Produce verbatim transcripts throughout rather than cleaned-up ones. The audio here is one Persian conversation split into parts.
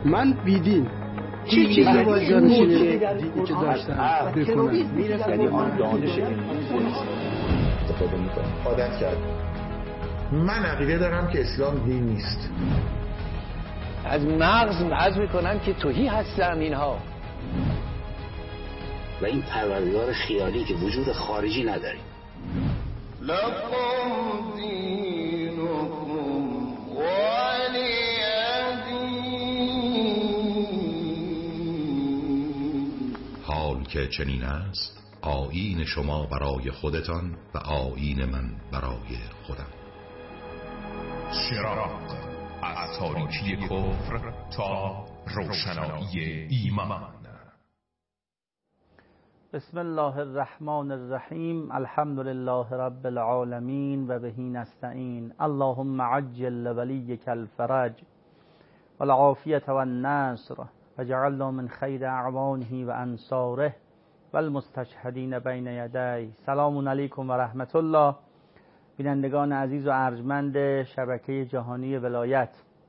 من بیدین چی چیزی باید جانشینی دیدی که داشتم بکنم یعنی آن دانش استفاده میکنم عادت کرد. من عقیده دارم که اسلام دین نیست. از مغز حذف میکنن که توهی هستن اینها و این پروردگار خیالی که وجود خارجی نداره. لکم دینکم ولی دین. حال که چنین است، آیین شما برای خودتان و آیین من برای خودم. چراغ از تاریکی کفر تا روشنایی ایمان. بسم الله الرحمن الرحیم. الحمد لله رب العالمین و بهی نستعین. اللهم عجل ولیک الفرج والعافیة والنصر وجعلنا من خیر اعوانه و انصاره والمستشهدین بین یدی. سلام علیکم و رحمت الله. بینندگان عزیز و ارجمند شبکه جهانی ولایت،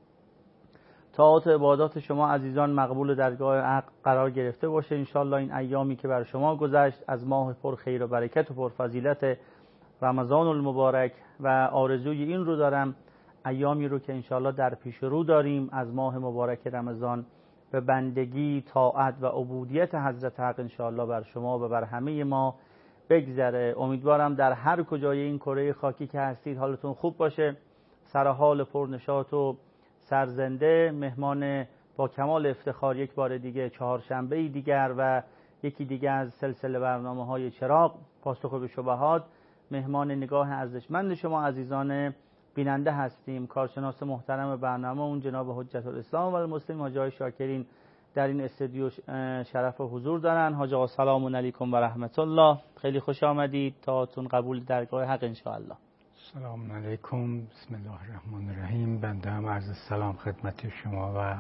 طاعات و عبادات شما عزیزان مقبول درگاه حق قرار گرفته باشه. انشالله این ایامی که بر شما گذشت از ماه پر خیر و برکت و پر فضیلت رمضان المبارک و آرزوی این رو دارم، ایامی رو که انشالله در پیش رو داریم از ماه مبارک رمضان به بندگی، طاعت و عبودیت حضرت حق انشالله بر شما و بر همه ما بگذره. امیدوارم در هر کجای این کره خاکی که هستید حالتون خوب باشه، سر حال پرنشاط و سرزنده. مهمان با کمال افتخار یک بار دیگه چهارشنبه دیگر و یکی دیگه از سلسله برنامه‌های چراغ پاسخ به شبهات، مهمان نگاه ارزشمند شما عزیزان بیننده هستیم. کارشناس محترم برنامه اون جناب حجت الاسلام و المسلمین حاج آقای شاکرین در این استودیو شرف و حضور دارن. حاج آقا سلام علیکم و رحمت الله، خیلی خوش آمدید. طاعتون قبول درگاه حق ان شاء الله. سلام علیکم، بسم الله الرحمن الرحیم. بنده هم عرض سلام خدمت شما و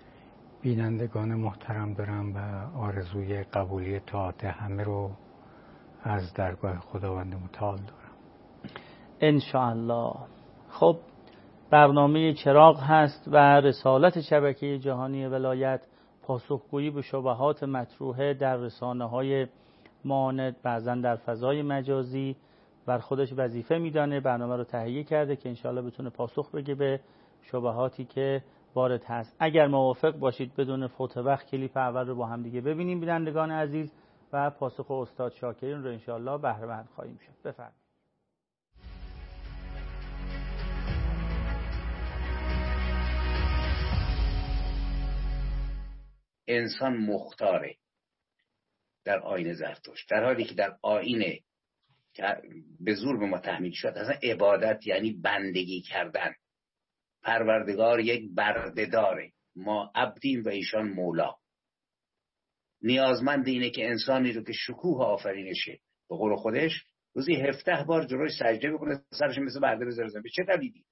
بینندگان محترم دارم و آرزوی قبولی طاعت همه رو از درگاه خداوند متعال دارم ان شاء الله. خب برنامه چراغ هست و رسالت شبکه جهانی ولایت پاسخگویی به شبهات مطروحه در رسانه‌های مانند بعضن در فضای مجازی بر خودش وظیفه میدانه، برنامه رو تهیه کرده که انشاءالله بتونه پاسخ بگه به شبهاتی که وارد هست. اگر موافق باشید بدون فوت وقت کلیپ اول رو با هم دیگه ببینیم بینندگان عزیز و پاسخ استاد شاکرین رو انشاءالله بهره مند خواهیم شد. بفرمایید. انسان مختاره در آیین زرتشت، در حالی که در آیین که به زور به ما تحمیل شد اصلا عبادت یعنی بندگی کردن. پروردگار یک برده‌داره، ما عبدیم و ایشان مولا. نیازمند اینه که انسانی رو که شکوه آفرینشه به قول خودش روزی هفده بار جلوی سجده بکنه، سرش مثل برده بذاره زمین. به چه دلیلی؟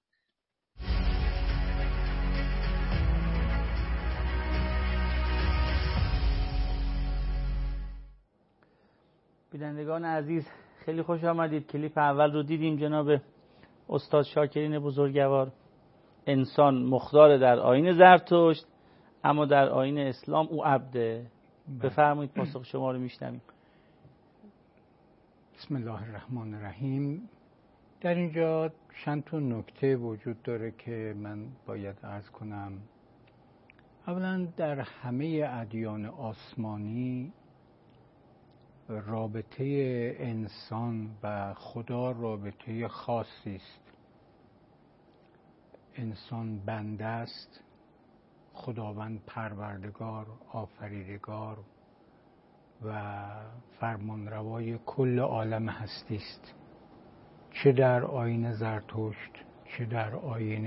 بینندگان عزیز خیلی خوش آمدید. کلیپ اول رو دیدیم جناب استاد شاکرین بزرگوار. انسان مختار در آیین زرتشت اما در آیین اسلام او عبده. بفرمایید پاسخ شما رو میشنویم. بسم الله الرحمن الرحیم. در اینجا چند تا نکته وجود داره که من باید عرض کنم. اولا در همه ادیان آسمانی رابطه انسان و خدا رابطه خاصی است. انسان بنده است، خداوند پروردگار، آفریدگار و فرمانروای کل عالم هستی است. چه در آیین زرتشت، چه در آیین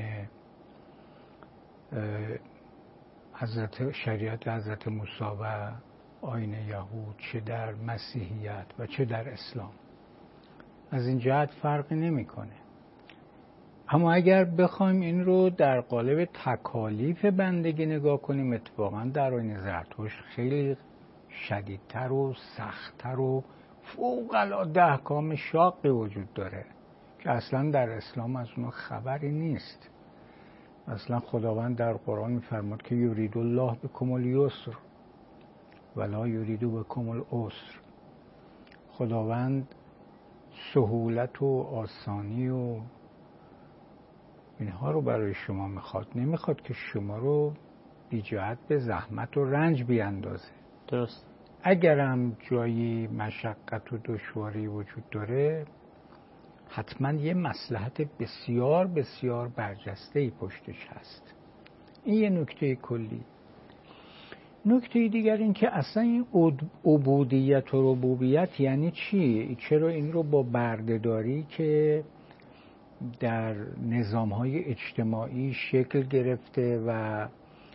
حضرت شریعت حضرت موسی و آیین یهود، چه در مسیحیت و چه در اسلام. از این جهت فرقی نمیکنه. اما اگر بخوایم این رو در قالب تکالیف بندگی نگاه کنیم، اتفاقا در آیین زرتشت خیلی شدیدتر و سختتر و فوق العاده احکام شاقی وجود داره که اصلا در اسلام از اون خبری نیست. و اصلا خداوند در قرآن میفرماد که یرید الله بکم الیسر ولا یرید بکم العسر. خداوند سهولت و آسانی و اینها رو برای شما میخواد، نمیخواد که شما رو بی جهت به زحمت و رنج بیاندازه. درست. اگرم جایی مشقت و دشواری وجود داره، حتما یه مصلحت بسیار بسیار برجسته‌ای پشتش هست. این یه نکته کلی. نکته دیگر این که اصلا این عبودیت و ربوبیت یعنی چی؟ چرا این رو با بردهداری که در نظام‌های اجتماعی شکل گرفته و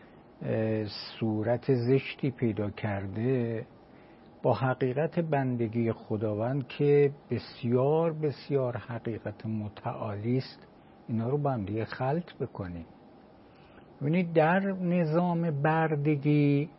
صورت زشتی پیدا کرده با حقیقت بندگی خداوند که بسیار بسیار حقیقت متعالی است، اینا رو با هم دیگه خلط بکنیم؟ ببینید در نظام بردگی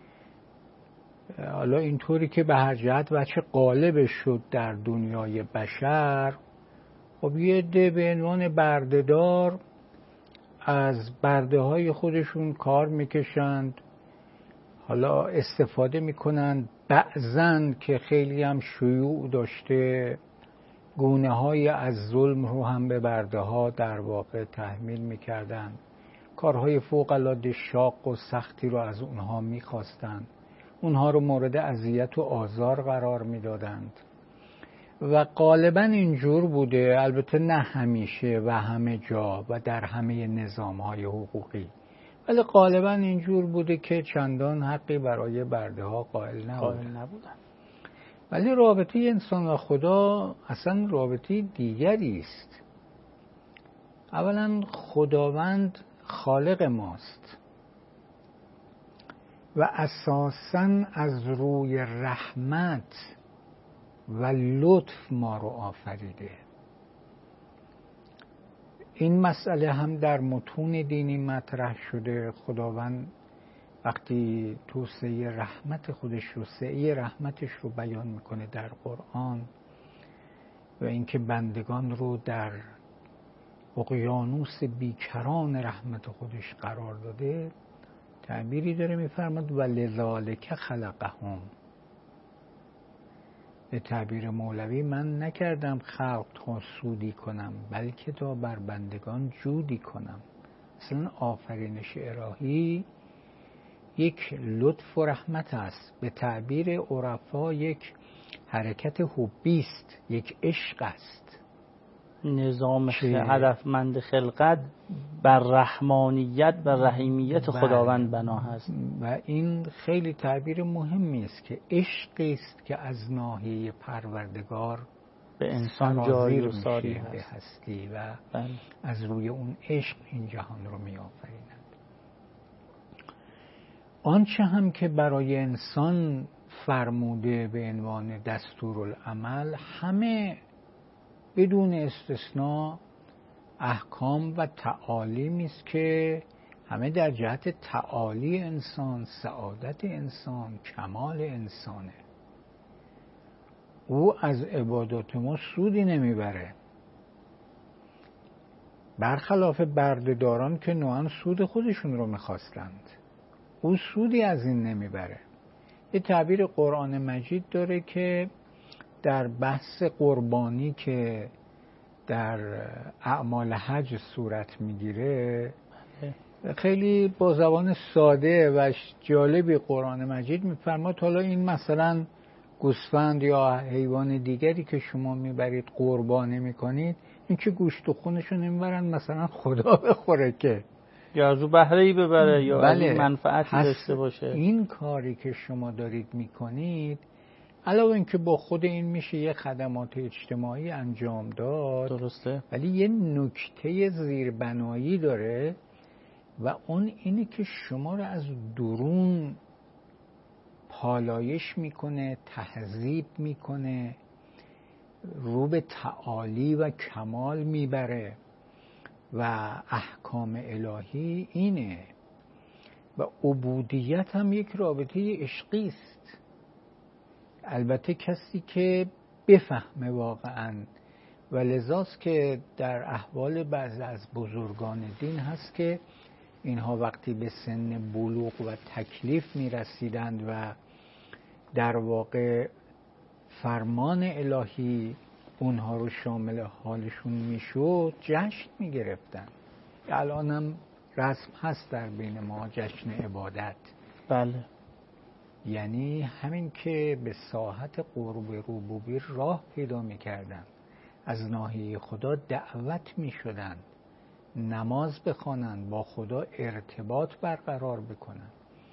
حالا اینطوری که به هر جهت وجه غالب شد در دنیای بشر، خب یه عده به عنوان بردهدار از برده های خودشون کار میکشند، حالا استفاده میکنند بعضن که خیلی هم شیوع داشته گونه های از ظلم رو هم به برده ها در واقع تحمیل میکردن، کارهای فوق العاده شاق و سختی رو از اونها میخواستند، اونها رو مورد اذیت و آزار قرار میدادند و غالبا اینجور بوده، البته نه همیشه و همه جا و در همه نظام‌های حقوقی، ولی غالبا اینجور بوده که چندان حقی برای برده ها قائل نبودن. ولی رابطه انسان و خدا اصلا رابطه دیگری است. اولا خداوند خالق ماست و اساساً از روی رحمت و لطف ما رو آفریده. این مسئله هم در متون دینی مطرح شده. خداوند وقتی توسعه رحمت خودش رو سعی رحمتش رو بیان میکنه در قرآن و اینکه بندگان رو در اقیانوس بیکران رحمت خودش قرار داده، تعبیری داره میفرماد و لذالک خلقهم. به تعبیر مولوی من نکردم خلق تا سودی کنم بلکه تا بر بندگان جودی کنم. اصلا آفرینش الهی یک لطف و رحمت است، به تعبیر عرفا یک حرکت حبی است، یک عشق است. نظام هدفمند خلقت بر رحمانیت و رحیمیت خداوند بنا هست و این خیلی تعبیر مهمی است که عشقی است که از ناحیه پروردگار به انسان جاری و ساری هست هستی و بله. از روی اون عشق این جهان رو می آفریند. آنچه هم که برای انسان فرموده به عنوان دستورالعمل همه بدون استثناء احکام و تعالیمی است که همه در جهت تعالی انسان، سعادت انسان، کمال انسانه. او از عبادات ما سودی نمیبره، برخلاف بردهداران که نوعاً سود خودشون رو میخواستند. او سودی از این نمیبره. یه تعبیر قرآن مجید داره که در بحث قربانی که در اعمال حج صورت میگیره خیلی با زبان ساده و جالبی قرآن مجید میفرماد حالا این مثلا گوسفند یا حیوان دیگری که شما میبرید قربانی میکنید، این که گوشت و خونشو نمیبرن مثلا خدا بخوره که یا از او بهره‌ای ببره یا بله. از منفعتی داشته باشه. این کاری که شما دارید میکنید علاوه اینکه با خود این میشه یه خدمات اجتماعی انجام داد، درسته، ولی یه نکته زیربنایی داره و اون اینه که شما رو از درون پالایش میکنه، تهذیب میکنه، رو به تعالی و کمال میبره و احکام الهی اینه و عبودیت هم یک رابطه عشقی است. البته کسی که بفهمه واقعا و لذاست که در احوال بعضی از بزرگان دین هست که اینها وقتی به سن بلوغ و تکلیف می رسیدند و در واقع فرمان الهی اونها رو شامل حالشون می شد جشن می گرفتن. الان هم رسم هست در بین ما جشن عبادت. بله. یعنی همین که به ساحت قرب ربوبی راه پیدا می کردن، از ناحیه خدا دعوت می شدن، نماز بخوانند، با خدا ارتباط برقرار بکنند.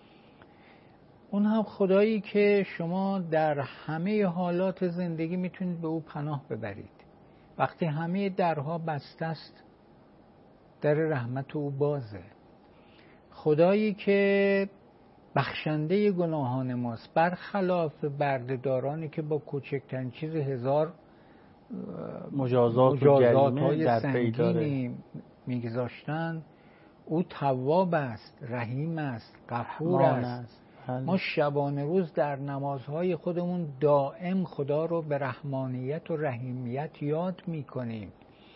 اون هم خدایی که شما در همه حالات زندگی میتونید به او پناه ببرید. وقتی همه درها بسته است، در رحمت او بازه. خدایی که بخشنده گناهان ماست، برخلاف بردهدارانی که با کوچکترین چیز هزار مجازات, مجازات و های در سنگینی میگذاشتن. او تواب است، رحیم است، غفور است. ما شبانه روز در نمازهای خودمون دائم خدا رو به رحمانیت و رحیمیت یاد میکنیم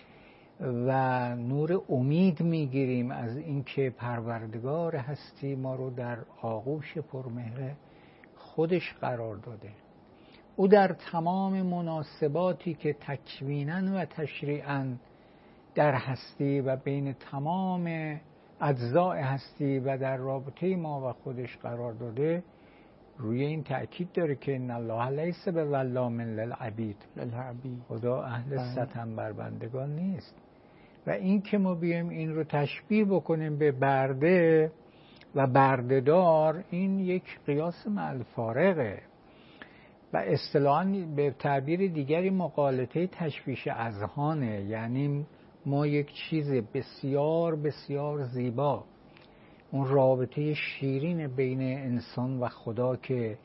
و نور امید میگیریم از اینکه پروردگار هستی ما رو در آغوش پرمهر خودش قرار داده. او در تمام مناسباتی که تکویناً و تشریعاً در هستی و بین تمام اجزاء هستی و در رابطه ما و خودش قرار داده، روی این تأکید داره که ان الله لیس بظلام للعبید، خدا اهل ستم بر بندگان نیست. و این که ما بیایم این رو تشبیه بکنیم به برده و بردهدار، این یک قیاس مع الفارقه و اصطلاحاً به تعبیر دیگری مغالطه تشویش اذهانه. یعنی ما یک چیز بسیار بسیار زیبا، اون رابطه شیرین بین انسان و خدا که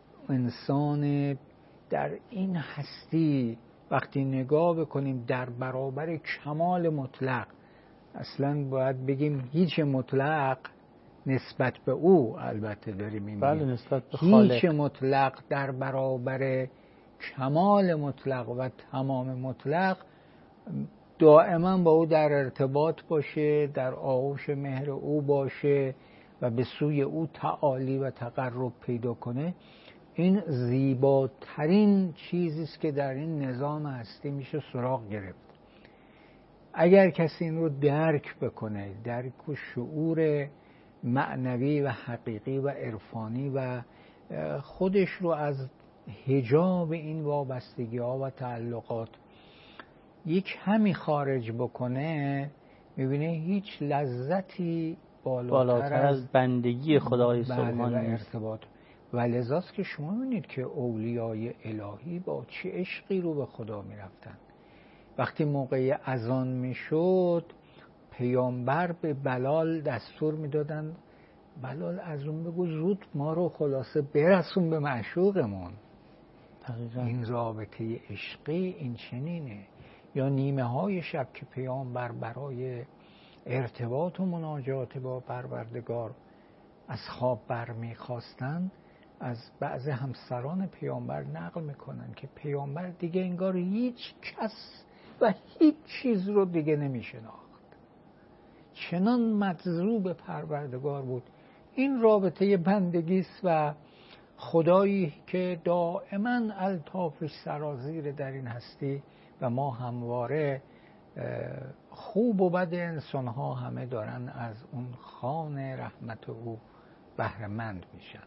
انسان در این هستی وقتی نگاه بکنیم در برابر کمال مطلق، اصلا باید بگیم هیچ مطلق نسبت به او البته داریم میگیم، بله، نسبت به خالق. هیچ مطلق در برابر کمال مطلق و تمام مطلق دائما با او در ارتباط باشه، در آغوش مهر او باشه و به سوی او تعالی و تقرب پیدا کنه. این زیباترین چیزی است که در این نظام هستی میشه سراغ گرفت. اگر کسی این رو درک بکنه، درک و شعور معنوی و حقیقی و عرفانی و خودش رو از حجاب این وابستگی ها و تعلقات یک همی خارج بکنه، میبینه هیچ لذتی بالاتر, بالاتر از, از بندگی خدای سبحانه ارتباط. و لذاست که شما میبینید که اولیای الهی با چه عشقی رو به خدا میرفتن. وقتی موقع اذان میشد، پیامبر به بلال دستور میدادن بلال از اون بگو زود ما رو خلاصه برسون به معشوقمون. این رابطه عشقی این چنینه. یا نیمه های شب که پیامبر برای ارتباط و مناجات با پروردگار از خواب برمیخواستن، از بعض همسران پیامبر نقل میکنن که پیامبر دیگه انگار هیچ کس و هیچ چیز رو دیگه نمیشناخت، چنان مجذوب پروردگار بود. این رابطه بندگی است و خدایی که دائما الطافش سرازیر در این هستی و ما همواره خوب و بد انسان ها همه دارن از اون خوان رحمت او بهره مند میشند.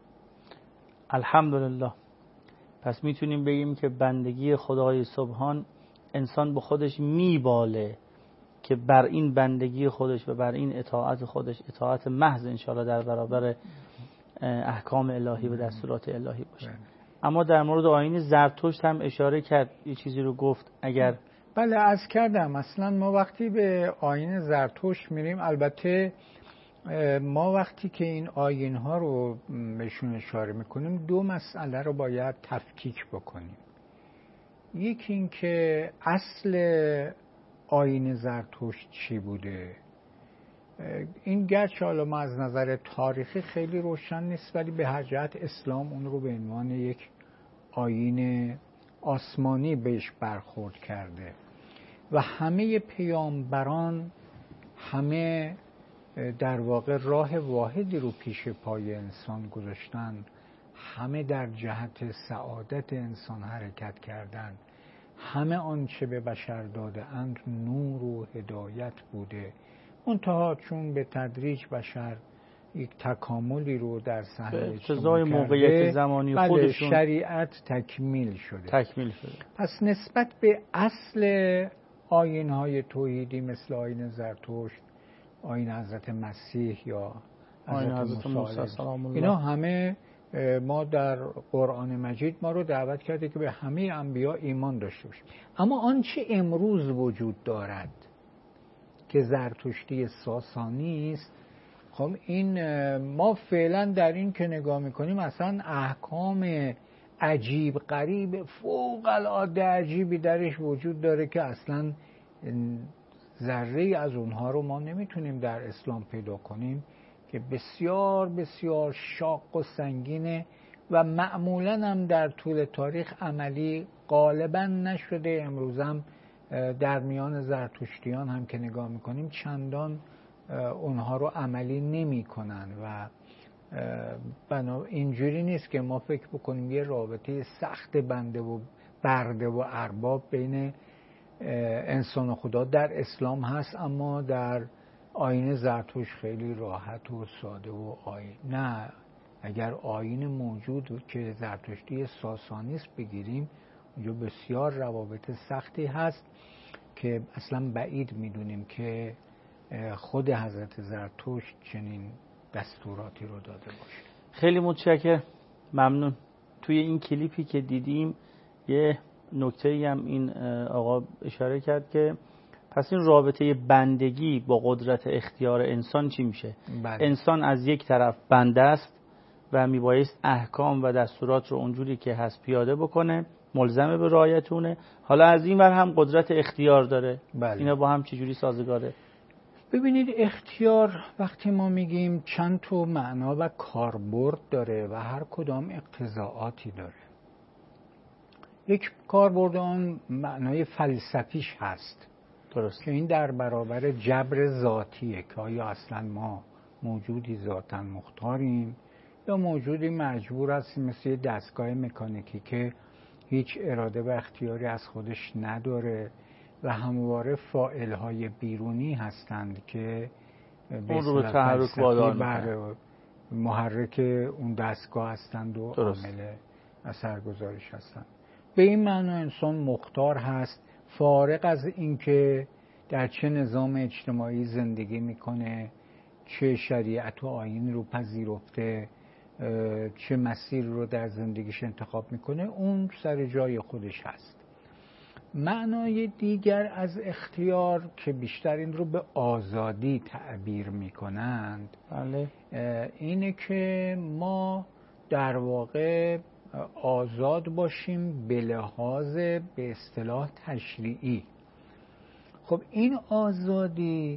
الحمدلله. پس میتونیم بگیم که بندگی خدای سبحان انسان به خودش میباله که بر این بندگی خودش و بر این اطاعت خودش، اطاعت محض انشاءالله در برابر احکام الهی و دستورات الهی باشه. اما در مورد آیین زرتشت هم اشاره کرد، یه چیزی رو گفت. اگر بله عرض کردم اصلا ما وقتی به آیین زرتشت میریم، البته ما وقتی که این آیین ها رو بهشون اشاره میکنیم دو مسئله رو باید تفکیک بکنیم. یکی این که اصل آیین زرتشت چی بوده. این گرچه حالا ما از نظر تاریخی خیلی روشن نیست، ولی به هر جهت اسلام اون رو به عنوان یک آیین آسمانی بهش برخورد کرده و همه پیامبران همه در واقع راه واحدی رو پیش پای انسان گذاشتن، همه در جهت سعادت انسان حرکت کردند، همه آنچه به بشر داده اند نور و هدایت بوده. منتها چون به تدریج بشر یک تکاملی رو در صحنه اقتضای موقعیت زمانی بله خودشون شریعت تکمیل شده تکمیل شده. پس نسبت به اصل آیین‌های توحیدی مثل آیین زرتشت، آیین حضرت مسیح یا آیین حضرت حضرت موسی موسی سلام الله، اینا همه ما در قرآن مجید ما رو دعوت کرده که به همه انبیا ایمان داشته باشیم. اما آنچه امروز وجود دارد که زرتشتی ساسانی است، خب این ما فعلا در این که نگاه میکنیم اصلا احکام عجیب غریب فوق العاده عجیبی درش وجود داره که اصلا ذره از اونها رو ما نمیتونیم در اسلام پیدا کنیم، که بسیار بسیار شاق و سنگینه و معمولا هم در طول تاریخ عملی غالبا نشده. امروز هم در میان زرتشتیان هم که نگاه میکنیم چندان اونها رو عملی نمی کنن و بنا اینجوری نیست که ما فکر بکنیم یه رابطه سخت بنده و برده و ارباب بین انسان و خدا در اسلام هست، اما در آیین زرتشت خیلی راحت و ساده و آیین. نه، اگر آیین موجود که زرتشتی ساسانی است بگیریم، اونجا بسیار روابط سختی هست که اصلا بعید میدونیم که خود حضرت زرتشت چنین دستوراتی رو داده باشه. خیلی متشکرم، ممنون. توی این کلیپی که دیدیم یه نکته‌ای هم این آقا اشاره کرد که پس این رابطه بندگی با قدرت اختیار انسان چی میشه؟ بله. انسان از یک طرف بنده است و میبایست احکام و دستورات رو اونجوری که هست پیاده بکنه، ملزم به رعایتونه. حالا از این ور هم قدرت اختیار داره. بله. اینا با هم چجوری سازگاره؟ ببینید اختیار وقتی ما میگیم چند تا معنا و کاربرد داره و هر کدام اقتضاعاتی داره. یک کاربرد آن معنای فلسفیش هست، درست، که این در برابر جبر ذاتیه که آیا اصلا ما موجودی ذاتاً مختاریم یا موجودی مجبور هستیم مثل یه دستگاه مکانیکی که هیچ اراده و اختیاری از خودش نداره و همواره فاعل‌های بیرونی هستند که اون رو به تحرک وادار می‌کنن، محرک اون دستگاه هستند و عامل اثرگذارش هستند. به این معنی انسان مختار هست، فارغ از اینکه در چه نظام اجتماعی زندگی میکنه، چه شریعت و آیین رو پذیرفته، چه مسیر رو در زندگیش انتخاب میکنه، اون سر جای خودش هست. معنای دیگر از اختیار که بیشتر این رو به آزادی تعبیر میکنند، بله، اینه که ما در واقع آزاد باشیم به لحاظ به اصطلاح تشریعی. خب این آزادی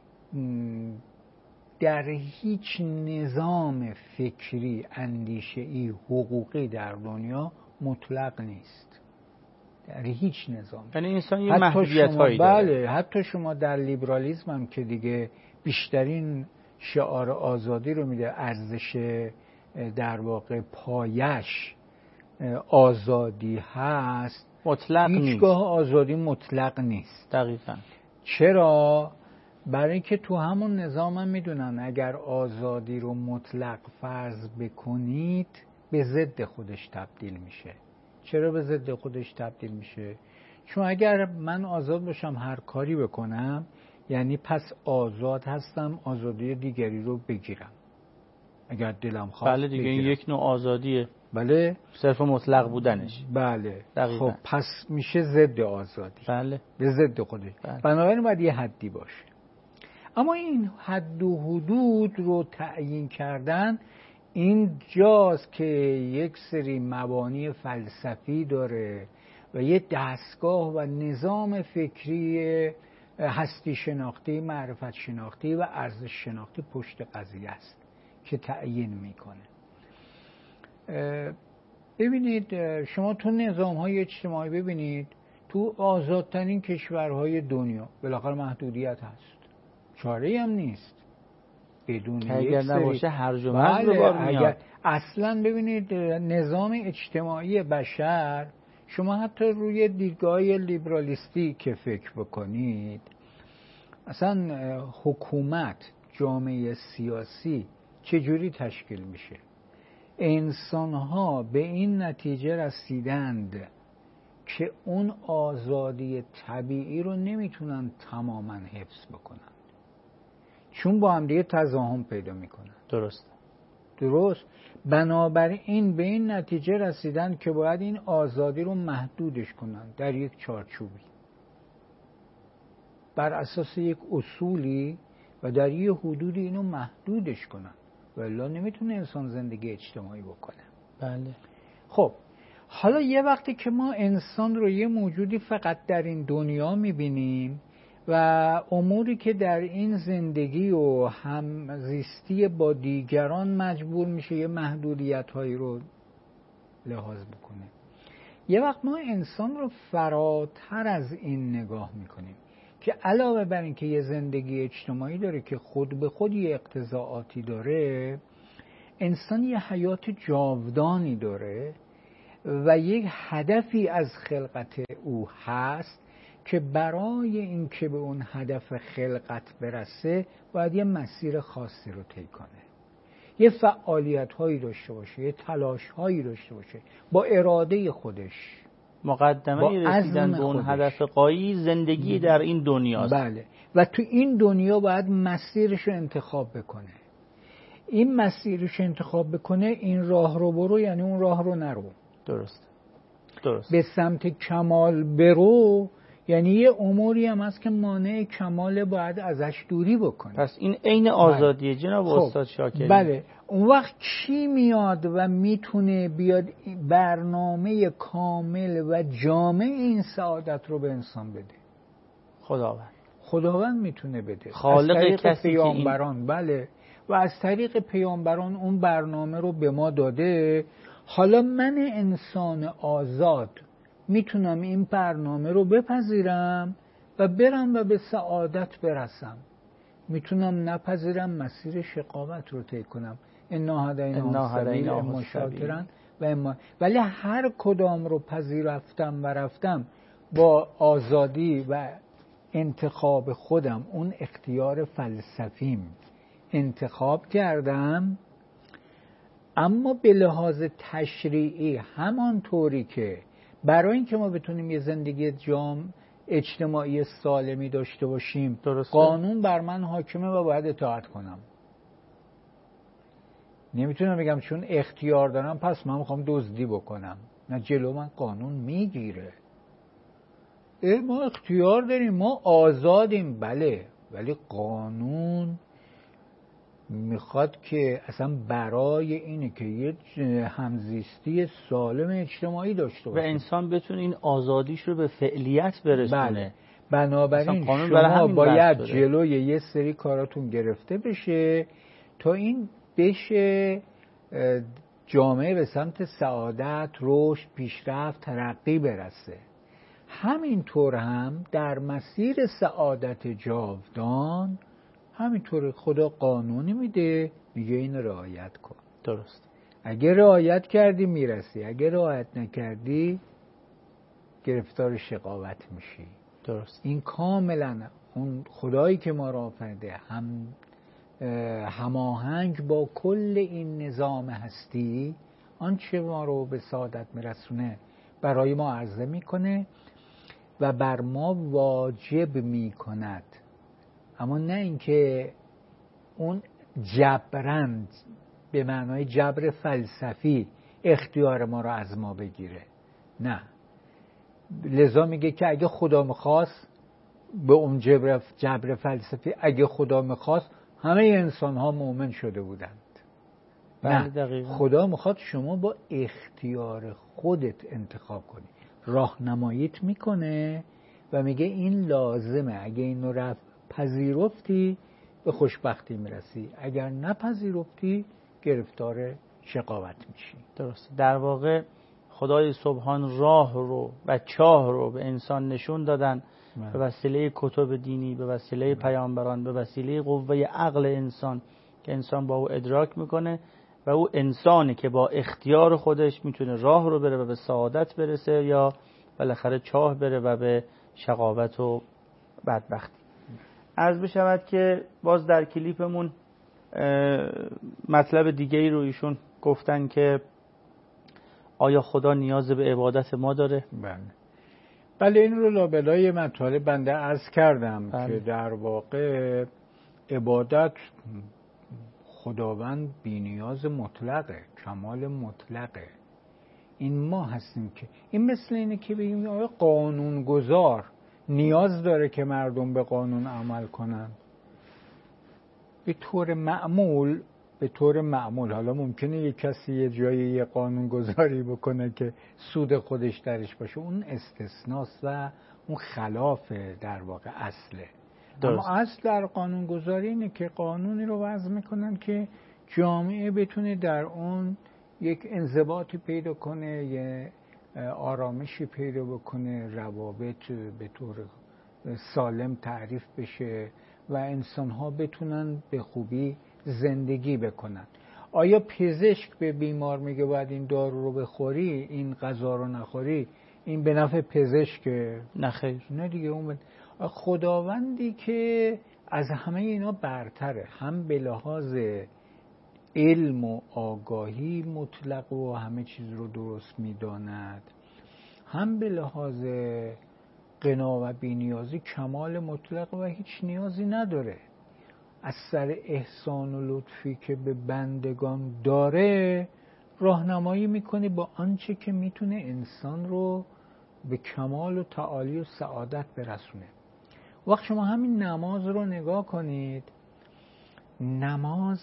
در هیچ نظام فکری، اندیشه‌ای، حقوقی در دنیا مطلق نیست، در هیچ نظام. یعنی انسان یه محدودیت‌هایی داره. بله، حتی شما در لیبرالیسم هم که دیگه بیشترین شعار آزادی رو میده، ارزش در واقع پایش آزادی هست، مطلق نیست. هیچگاه آزادی مطلق نیست. دقیقاً. چرا؟ برای اینکه تو همون نظام هم میدونن اگر آزادی رو مطلق فرض بکنید به ضد خودش تبدیل میشه. چرا به ضد خودش تبدیل میشه؟ چون اگر من آزاد باشم هر کاری بکنم، یعنی پس آزاد هستم آزادی دیگری رو بگیرم اگر دلم خواست. بله دیگه، این یک نوع آزادیه. بله، صرف مطلق بودنش. بله دقیقا. خب پس میشه ضد آزادی. بله، به ضد خودش. بله. بنابراین باید یه حدی باشه. اما این حد و حدود رو تعیین کردن این جاست که یک سری مبانی فلسفی داره و یه دستگاه و نظام فکری هستی شناختی، معرفت شناختی و ارزش شناختی پشت قضیه است که تعیین میکنه. ببینید شما تو نظام‌های اجتماعی ببینید، تو آزادترین کشورهای دنیا بالاخره محدودیت هست، چاره‌ای هم نیست بدون که اگر نباشه هرج و مرج بله به بار میاد. اصلا ببینید نظام اجتماعی بشر، شما حتی روی دیدگاه لیبرالیستی که فکر بکنید، اصلا حکومت، جامعه سیاسی چجوری تشکیل میشه؟ انسان‌ها به این نتیجه رسیدند که اون آزادی طبیعی رو نمیتونن تماما حفظ بکنن، چون با هم دیگه تضاهم پیدا میکنن. درست درست بنابراین به این نتیجه رسیدن که باید این آزادی رو محدودش کنن در یک چارچوبی، بر اساس یک اصولی و در یک حدودی اینو محدودش کنن، والا نمیتونه انسان زندگی اجتماعی بکنه. بله. خب حالا یه وقتی که ما انسان رو یه موجودی فقط در این دنیا میبینیم و اموری که در این زندگی و همزیستی با دیگران مجبور میشه یه محدودیت هایی رو لحاظ بکنه، یه وقت ما انسان رو فراتر از این نگاه میکنیم که علاوه بر این که یه زندگی اجتماعی داره که خود به خود یه اقتضاعاتی داره، انسان یه حیات جاودانی داره و یک هدفی از خلقت او هست که برای این که به اون هدف خلقت برسه باید یه مسیر خاصی رو طی کنه، یه فعالیت هایی داشته باشه، یه تلاش هایی داشته باشه، با اراده خودش، مقدمه رسیدن به اون هدف قایی زندگی در این دنیاست. بله. و تو این دنیا باید مسیرش رو انتخاب بکنه. این مسیرش انتخاب بکنه، این راه رو برو یعنی اون راه رو نرو. درست درست. به سمت کمال برو یعنی یه اموری هم هست که مانع کمال باید ازش دوری بکنه. پس این عین آزادیه جناب خب. استاد شاکری. بله. اون وقت کی میاد و میتونه بیاد برنامه کامل و جامع این سعادت رو به انسان بده؟ خداوند. خداوند میتونه بده، خالق از طریق کسی پیامبران. این... بله. و از طریق پیامبران اون برنامه رو به ما داده. حالا من انسان آزاد میتونم این برنامه رو بپذیرم و برم و به سعادت برسم، میتونم نپذیرم مسیر شقاوت رو طی کنم. انا هدیناه السبیل اما شاکرا و اما، ولی هر کدام رو پذیرفتم و رفتم با آزادی و انتخاب خودم، اون اختیار فلسفیم انتخاب کردم، اما به لحاظ تشریعی همانطوری که برای اینکه ما بتونیم یه زندگی جام اجتماعی سالمی داشته باشیم، درسته. قانون بر من حاکمه و باید اطاعت کنم. نمیتونم بگم چون اختیار دارم پس من میخوام دزدی بکنم. نه، جلو من قانون میگیره. ما اختیار داریم، ما آزادیم، بله، ولی قانون میخواد که اصلا برای اینه که یه همزیستی سالم اجتماعی داشته باشه و انسان بتونه این آزادیش رو به فعلیت برسونه. بله. بنابراین شما باید جلوی یه سری کاراتون گرفته بشه تا این بشه جامعه به سمت سعادت، رشد، پیشرفت، ترقی برسه. همینطور هم در مسیر سعادت جاودان همینطور خدا قانونی میده، میگه این رعایت کن. درست. اگه رعایت کردی میرسی، اگه رعایت نکردی گرفتار شقاوت میشی. درست. این کاملا اون خدایی که ما را آفریده هم هماهنگ با کل این نظام هستی، آنچه ما رو به سعادت میرسونه برای ما عرضه میکنه و بر ما واجب میکند، اما نه اینکه اون جبرند به معنای جبر فلسفی اختیار ما رو از ما بگیره. نه، لذا میگه که اگه خدا میخواست، به اون جبر, جبر فلسفی، اگه خدا میخواست همه انسان ها مؤمن شده بودند. نه، دقیقا. خدا میخواد شما با اختیار خودت انتخاب کنی، راهنماییت میکنه و میگه این لازمه، اگه اینو رفت پذیرفتی به خوشبختی میرسی، اگر نپذیرفتی گرفتار شقاوت میشی. درست. در واقع خدای سبحان راه رو و چاه رو به انسان نشون دادن من. به وسیله کتب دینی، به وسیله پیامبران، به وسیله قوه عقل انسان که انسان با او ادراک میکنه و او انسانی که با اختیار خودش میتونه راه رو بره و به سعادت برسه یا بالاخره چاه بره و به شقاوت و بدبختی. عرض بشود که باز در کلیپمون مطلب دیگه‌ای رو ایشون گفتن که آیا خدا نیاز به عبادت ما داره؟ بله بله این رو لابلای مطالب بنده عرض کردم بله. که در واقع عبادت خداوند بی‌نیاز مطلقه، کمال مطلقه. این ما هستیم که این مثل اینه که بگیم آیا قانونگذار نیاز داره که مردم به قانون عمل کنن؟ به طور معمول به طور معمول حالا ممکنه یک کسی یه جایی یه قانون گذاری بکنه که سود خودش درش باشه، اون استثناست و اون خلاف در واقع اصله. درست. اما اصل در قانون گذاری اینه که قانونی رو وضع میکنن که جامعه بتونه در اون یک انضباطی پیدا کنه، یه آرامشی پیدا بکنه، روابط به طور سالم تعریف بشه و انسان‌ها بتونن به خوبی زندگی بکنن. آیا پزشک به بیمار میگه باید این دارو رو بخوری، این غذا رو نخوری، این به نفع پزشکه؟ نه خیر. نه دیگه. اون خداوندی که از همه اینا برتره، هم به لحاظ علم و آگاهی مطلق و همه چیز رو درست میداند، هم به لحاظ غنا و بی‌نیازی کمال مطلق و هیچ نیازی نداره. از سر احسان و لطفی که به بندگان داره راهنمایی میکنه با آنچه که میتونه انسان رو به کمال و تعالی و سعادت برسونه. وقت شما همین نماز رو نگاه کنید، نماز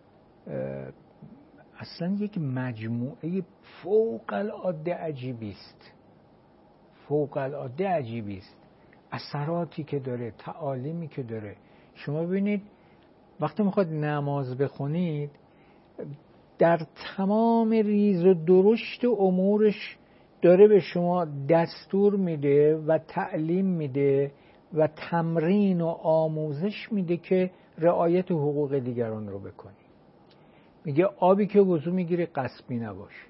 اصلا یک مجموعه فوق العاده عجیبی است، فوق العاده عجیبی است. اثراتی که داره، تعالیمی که داره. شما ببینید وقتی میخواد نماز بخونید در تمام ریز و درشت امورش داره به شما دستور میده و تعلیم میده و تمرین و آموزش میده که رعایت حقوق دیگران رو بکنی. میگه آبی که وضو میگیره غصبی نباشه،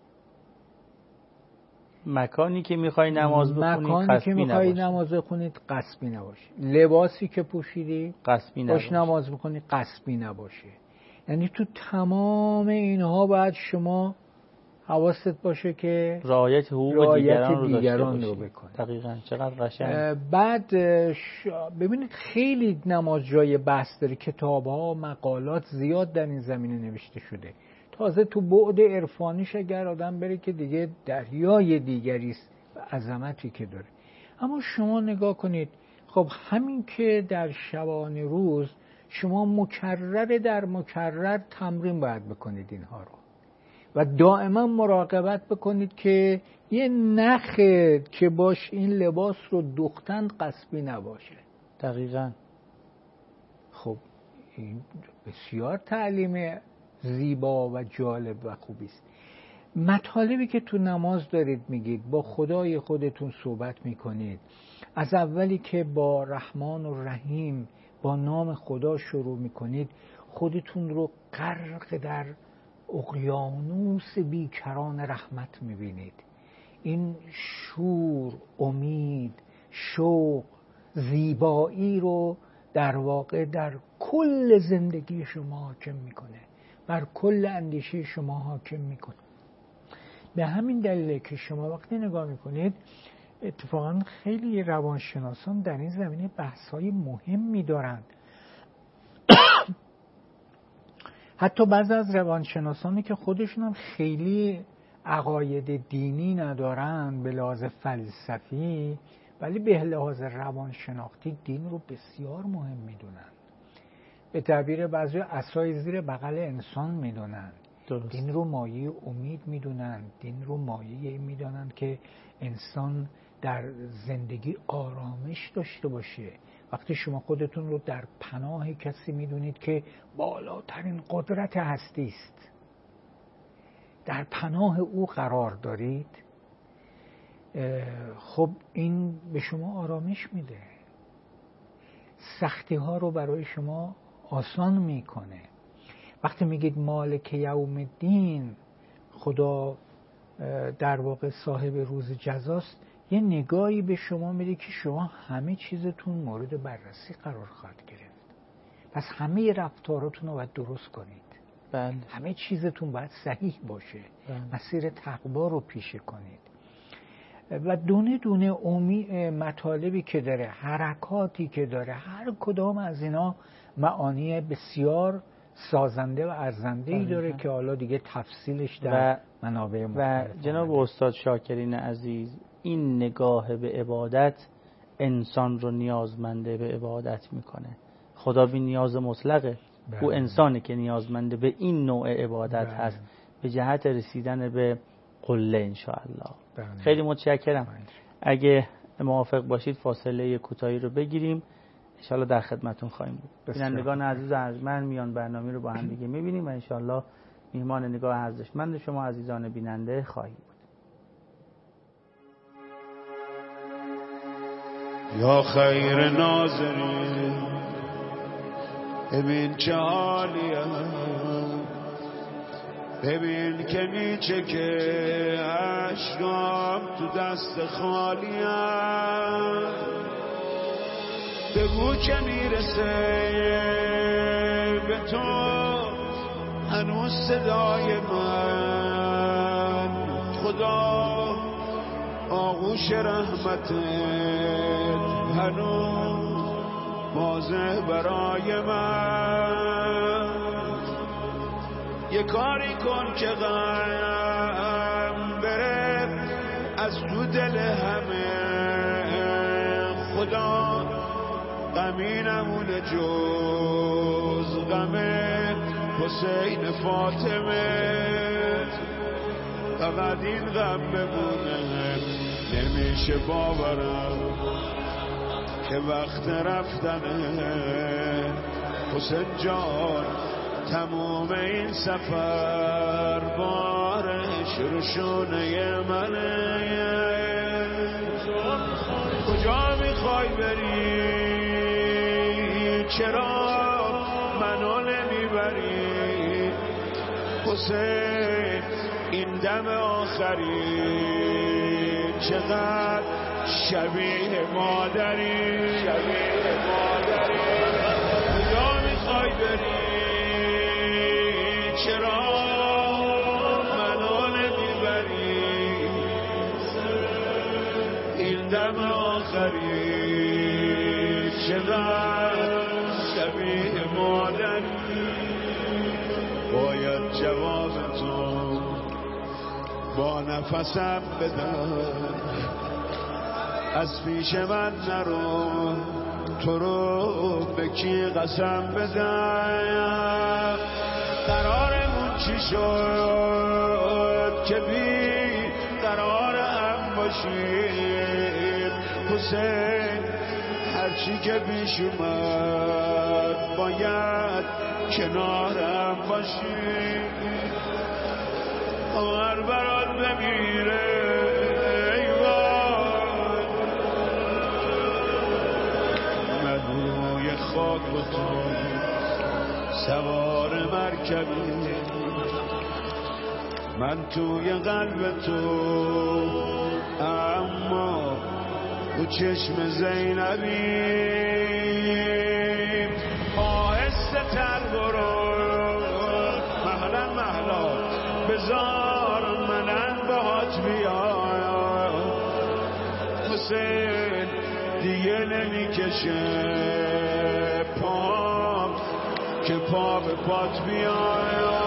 مکانی که میخوای نماز بخونی مکانی که میخوای نماز بخونید غصبی نباشه، لباسی که پوشیدی غصبی نباشه، باش نماز بخونی غصبی نباشه. یعنی تو تمام اینها باید شما حواست باشه که رعایت حقوق رعایت دیگران رو دیگران داشته رو باشی. بکنی. دقیقاً چقدر قشنگ. بعد ببینید خیلی نماز جای بحث داره، کتاب‌ها، مقالات زیاد در این زمینه نوشته شده. تازه تو بعد عرفانیش اگر آدم بره که دیگه دریای دیگری است و عظمتی که داره. اما شما نگاه کنید، خب همین که در شبانه روز شما مکرر در مکرر تمرین باید بکنید اینها رو و دائما مراقبت بکنید که یه نخ که باش این لباس رو دوختن غصبی نباشه. دقیقاً. خب این بسیار تعلیم زیبا و جالب و خوبی است. مطالبی که تو نماز دارید میگید، با خدای خودتون صحبت میکنید، از اولی که با رحمان و رحیم با نام خدا شروع میکنید، خودتون رو غرق در اقیانوس بیکران رحمت میبینید. این شور، امید، شوق، زیبایی رو در واقع در کل زندگی شما حاکم میکنه، بر کل اندیشه شما حاکم میکنه. به همین دلیله که شما وقتی نگاه میکنید، اتفاقا خیلی روانشناسان در این زمینه بحث‌های مهمی دارند. حتی بعضی از روانشناسانی که خودشون هم خیلی عقاید دینی ندارن به لحاظ فلسفی، ولی به لحاظ روانشناختی دین رو بسیار مهم میدونن. به تعبیر بعضی عصای زیر بغل انسان میدونن. دین رو مایه امید میدونن، دین رو مایه میدونن که انسان در زندگی آرامش داشته باشه. وقتی شما خودتون رو در پناه کسی میدونید که بالاترین قدرت هستی است، در پناه او قرار دارید، خب این به شما آرامش میده، سختی ها رو برای شما آسان میکنه. وقتی میگید مالک یوم الدین، خدا در واقع صاحب روز جزاست، یه نگاهی به شما میده که شما همه چیزتون مورد بررسی قرار خواهد گرفت. پس همه رفتاراتون رو باید درست کنید. بله. همه چیزتون باید صحیح باشه. بله. مسیر تقوا رو پیشه کنید. و دونه دونه امی مطالبی که داره، حرکاتی که داره، هر کدام از اینا معانی بسیار سازنده و ارزنده‌ای داره که حالا دیگه تفصیلش در منابع مختلف. و جناب استاد شاکرین عزیز، این نگاه به عبادت انسان رو نیازمنده به عبادت میکنه. خدا بی نیاز مطلقه. بله. او انسانی که نیازمنده به این نوع عبادت بله. هست به جهت رسیدن به قله انشاءالله. بله. خیلی متشکرم. بله. اگه موافق باشید فاصله کوتاهی رو بگیریم، انشاءالله در خدمتون خواهیم بود. بینندگان عزیز و ارجمند، میان برنامه رو با هم دیگه میبینیم و انشاءالله میهمان نگاه ارزشمند شما عزیزان بیننده خواهیم بود. یا خیر ناظرین، ببین چه حالیم، ببین که میچه که اشکام تو دست خالیم، بگو که میرسه به تو هنوز صدای من، خدا آغوش رحمتت هنوز واضح برای من. یه کاری کن که غم بره از تو دل همه، خدا غمی نمونه جز غم حسین فاطمه، فقط این غم بمونه. نمیشه باورم که وقت رفتنه حسین جان، تموم این سفر بارش رو شونه منه. کجا میخوای بری؟ چرا منو نمیبری؟ حسین این دم آخری چقدر شبیه مادری، شبیه مادری. کجا میخوای بری؟ چرا منو نمیبری؟ این دم آخری چقدر شبیه مادری. باید جواب تو با نفسم بدم، از پیش من نرو، تو رو به کی قسم بدم؟ قرارمون چی شد که بی قرار هم باشیم؟ حسین هرچی که پیش اومد باید کنارم باشیم. هر برات بمیره ای وای، من روی خاک و تو سوار مرکبی، من توی قلب تو اما تو چشم زینبی. آهسته تر برو مهلا مهلا، بذار منم باهات بیام. حسین دیگه نمیکشه پام که پا به پات بیام.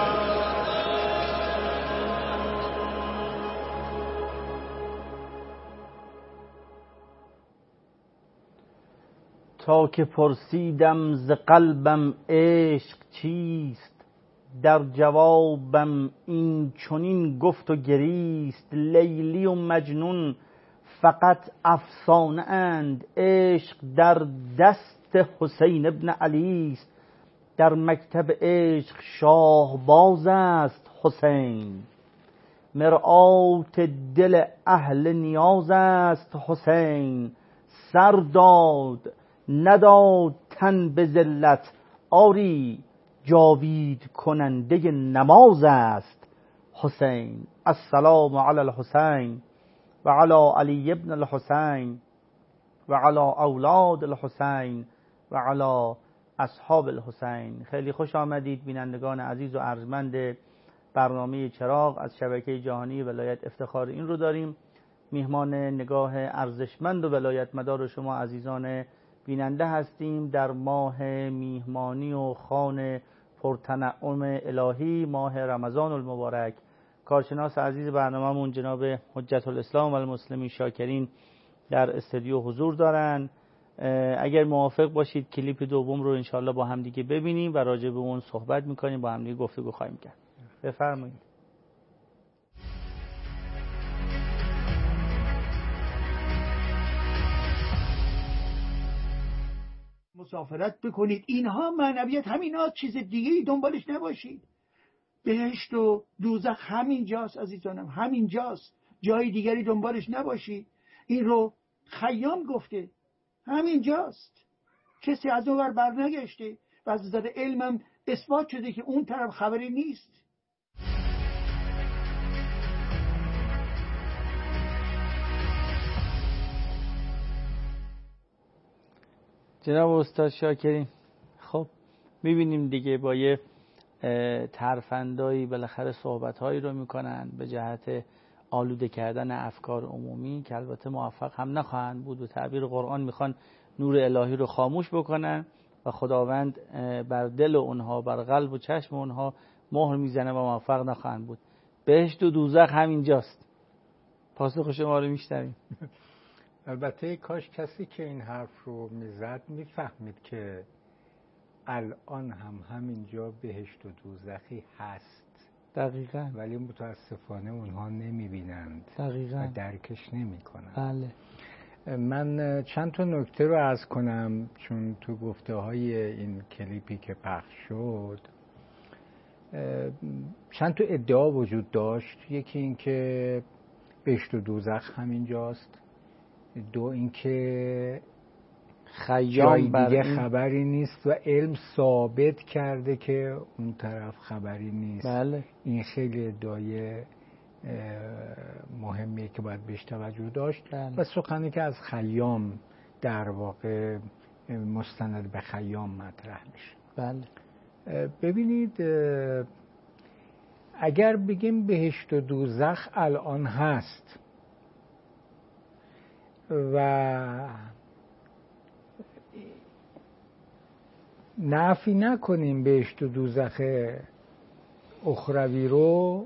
تا که پرسیدم ز قلبم عشق چیست، در جوابم این چنین گفت و گریست. لیلی و مجنون فقط افسانه اند، عشق در دست حسین ابن علی است. در مکتب عشق شاه باز است حسین، مرآت دل اهل نیاز است حسین، سر داد نداد تن به ذلت، آری جاوید کننده نماز است حسین. السلام علی الحسین و علی علی ابن الحسین و علی اولاد الحسین و علی اصحاب الحسین. خیلی خوش آمدید بینندگان عزیز و ارجمند برنامه چراغ از شبکه جهانی ولایت. افتخار این رو داریم میهمان نگاه ارزشمند و ولایت مدار شما عزیزان بیننده هستیم در ماه میهمانی و خوان پرتنعم الهی، ماه رمضان المبارک. کارشناس عزیز برنامه‌مون جناب حجت الاسلام و المسلمین شاکرین در استودیو حضور دارن. اگر موافق باشید کلیپ دوم رو انشاءالله با هم دیگه ببینیم و راجع به اون صحبت میکنیم، با هم دیگه گفتگو خواهیم کرد. بفرمایید. مسافرت بکنید، اینها معنویت، همینا، چیز دیگه دنبالش نباشید. بهشت و دوزخ همینجاست عزیزانم، همینجاست، جای دیگری دنبالش نباشید. این رو خیام گفته، همینجاست، کسی از اون ور برنگشته و از نظر علمم اثبات شده که اون طرف خبری نیست. جناب استاد شاکرین، خب میبینیم دیگه با یه ترفندایی بالاخره صحبت‌هایی رو میکنن به جهت آلوده کردن افکار عمومی که البته موفق هم نخواهند بود. و تعبیر قرآن میخوان نور الهی رو خاموش بکنن و خداوند بر دل اونها، بر قلب و چشم اونها مهر میزنه و موفق نخواهند بود. بهشت و دوزخ همینجاست. پاسخ شما رو میشنویم. البته کاش کسی که این حرف رو میزد میفهمید که الان هم همینجا بهشت و دوزخی هست. دقیقاً. ولی متاسفانه اونها نمیبینند. دقیقاً. و درکش نمیکنند. بله. من چند تا نکته رو عرض کنم چون تو گفته های این کلیپی که پخش شد چند تا ادعا وجود داشت. یکی این که بهشت و دوزخ همینجاست، دو اینکه خیام جای دیگه این... خبری نیست و علم ثابت کرده که اون طرف خبری نیست. بله. این خیلی ادعای مهمیه که باید بهش توجه داشت. بله. و سخنی که از خیام در واقع مستند به خیام مطرح میشه. بله. ببینید اگر بگیم بهشت و دوزخ الان هست و نفی نکنیم بهشت و دوزخ اخروی رو،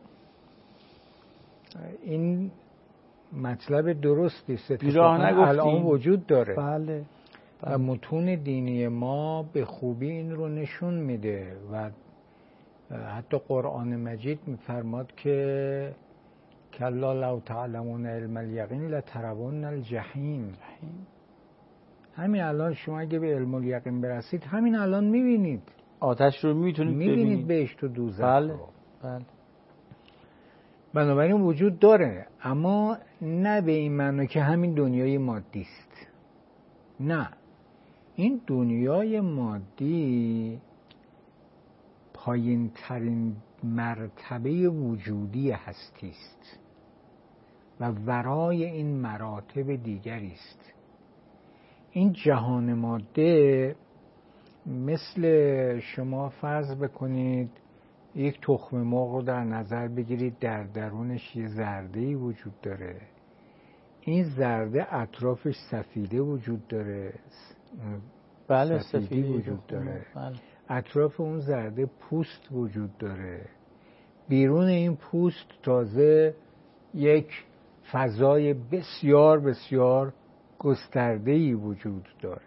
این مطلب درستی است. الان وجود داره. بله. بله. و متون دینی ما به خوبی این رو نشون میده و حتی قرآن مجید میفرماد که کلا لو تعلمون علم الیقین لترون الجحیم. همین الان شما اگه به علم الیقین برسید همین الان میبینید آتش رو، میتونید میبینید ببینید بهشت و دوزخ. بله. رو. بله. بنابراین وجود داره، اما نه به این معنی که همین دنیای مادی است. نه، این دنیای مادی پایین ترین مرتبه وجودی هستی است و ورای این مراتب دیگری است. این جهان ماده مثل شما فرض بکنید یک تخم مرغ رو در نظر بگیرید، در درونش یه ذره‌ای وجود داره. این ذره اطرافش سفیده وجود داره. بله، سفیدی وجود داره. بله. اطراف اون ذره پوست وجود داره. بیرون این پوست تازه یک فضای بسیار بسیار گسترده‌ای وجود داره.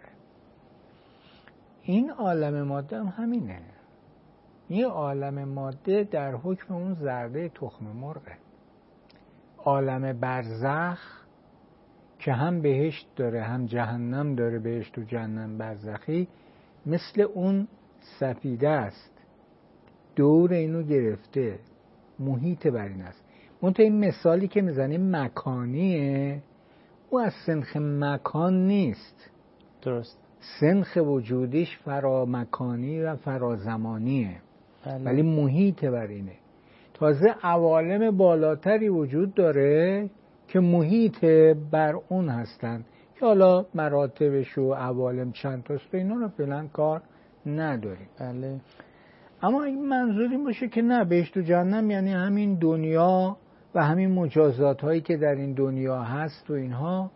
این عالم ماده هم همینه. این عالم ماده در حکم اون ذره تخم مرغه. عالم برزخ که هم بهشت داره هم جهنم داره، بهشت و جهنم برزخی، مثل اون سفیده است، دور اینو گرفته محیط بر این است. منتها این مثالی که میزنیم مکانیه، او از سنخ مکان نیست. درست. سنخ وجودیش فرا مکانی و فرا زمانیه. بله. ولی محیط بر اینه. تازه عوالم بالاتری وجود داره که محیط بر اون هستن که حالا مراتبش و عوالم چند تاست، اینا رو فعلا کار نداریم. بله. اما این منظور این باشه که نه، بهشت و جهنم یعنی همین دنیا و همین مجازات هایی که در این دنیا هست و اینها،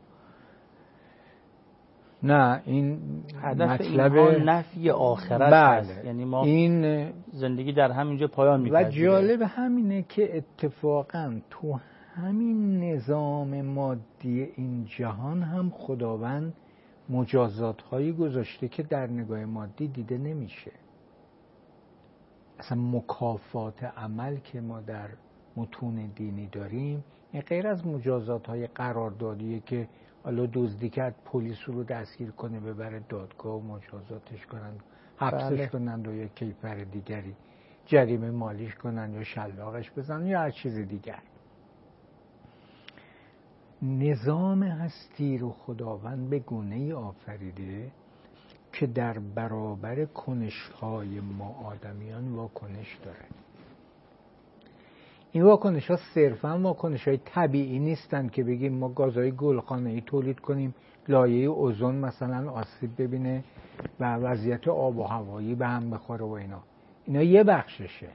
نه، این هدف مطلب اینها نفی آخرت بله. هست. یعنی ما این زندگی در همینجا پایان می‌پذیره. و جالب همینه که اتفاقا تو همین نظام مادی این جهان هم خداوند مجازات هایی گذاشته که در نگاه مادی دیده نمیشه. اصلا مکافات عمل که ما در متون دینی داریم این غیر از مجازات های قراردادیه که حالا دزدی کرد پلیس رو دستگیر کنه ببره دادگاه و مجازاتش کنن، حبسش بله. کنن و یا کیفر دیگری جریمه مالیش کنن یا شلاقش بزنن یا هر چیز دیگر. نظام هستی رو خداوند به گونه‌ای آفریده که در برابر کنش‌های ما آدمیان واکنش داره. این واکنش ها صرفا واکنش های طبیعی نیستن که بگیم ما گازهای گلخانه‌ای تولید کنیم لایه اوزون مثلا آسیب ببینه و وضعیت آب و هوایی به هم بخوره و اینا. اینا یه بخششه.